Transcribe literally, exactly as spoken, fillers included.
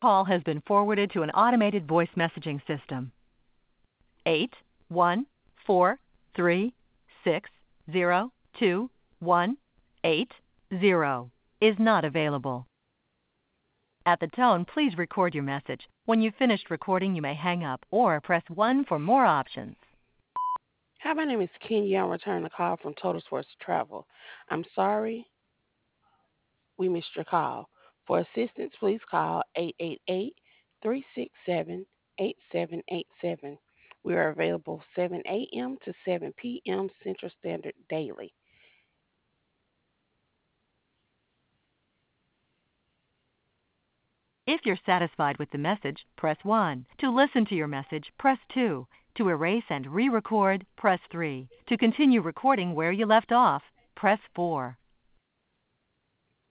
Call has been forwarded to an automated voice messaging system. Eight one four three six zero two one eight zero is not available. At the tone, please record your message. When you've finished recording, you may hang up or press one for more options. Hi, my name is Kenya. I'm returning a call from Total Source Travel. I'm sorry we missed your call. For assistance, please call eight eight eight, three six seven, eight seven eight seven. We are available seven a.m. to seven p.m. Central Standard daily. If you're satisfied with the message, press one. To listen to your message, press two. To erase and re-record, press three. To continue recording where you left off, press four.